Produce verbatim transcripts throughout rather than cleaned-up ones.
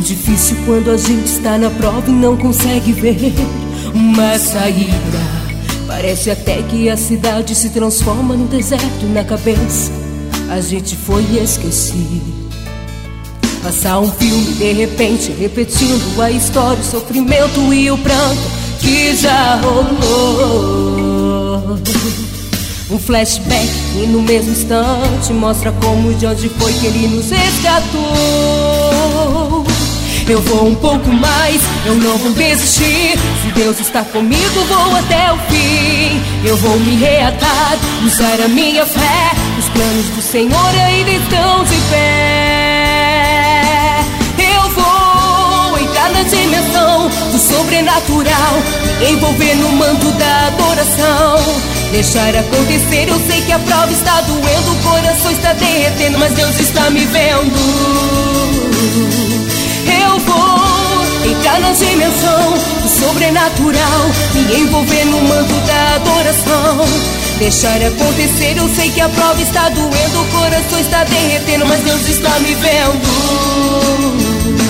difícil quando a gente está na prova e não consegue ver uma saída. Parece até que a cidade se transforma num deserto na cabeça. A gente foi esquecido. Passar um filme de repente repetindo a história, o sofrimento e o pranto que já rolou. Um flashback e no mesmo instante mostra como e de onde foi que ele nos resgatou. Eu vou um pouco mais, eu não vou desistir. Se Deus está comigo, vou até o fim. Eu vou me reatar, usar a minha fé. Os planos do Senhor ainda estão de pé. Eu vou entrar na dimensão do sobrenatural, me envolver no manto da adoração, deixar acontecer. Eu sei que a prova está doendo, o coração está derretendo, mas Deus está me vendo. Eu vou entrar na dimensão do sobrenatural, me envolver no manto da adoração, deixar acontecer. Eu sei que a prova está doendo, o coração está derretendo, mas Deus está me vendo.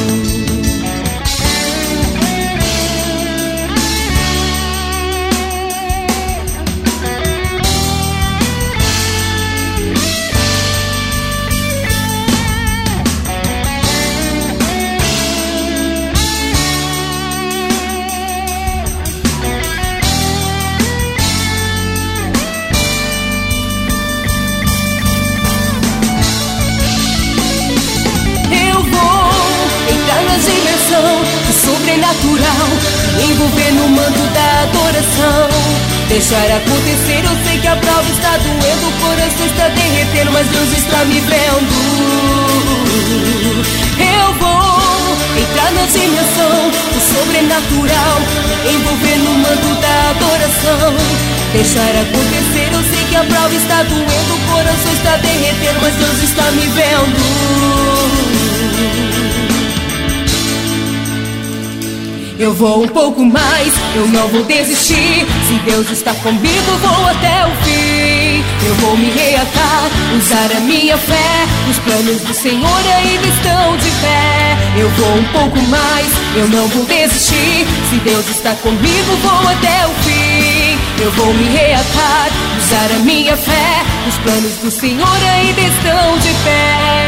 Sobrenatural, me envolver no manto da adoração, deixar acontecer. Eu sei que a prova está doendo, o coração está derretendo, mas Deus está me vendo. Eu vou entrar na dimensão do sobrenatural, me envolver no manto da adoração, deixar acontecer. Eu sei que a prova está doendo, o coração está derretendo, mas Deus está me vendo. Eu vou um pouco mais, eu não vou desistir. Se Deus está comigo, vou até o fim. Eu vou me reatar, usar a minha fé. Os planos do Senhor ainda estão de pé. Eu vou um pouco mais, eu não vou desistir. Se Deus está comigo, vou até o fim. Eu vou me reatar, usar a minha fé. Os planos do Senhor ainda estão de pé.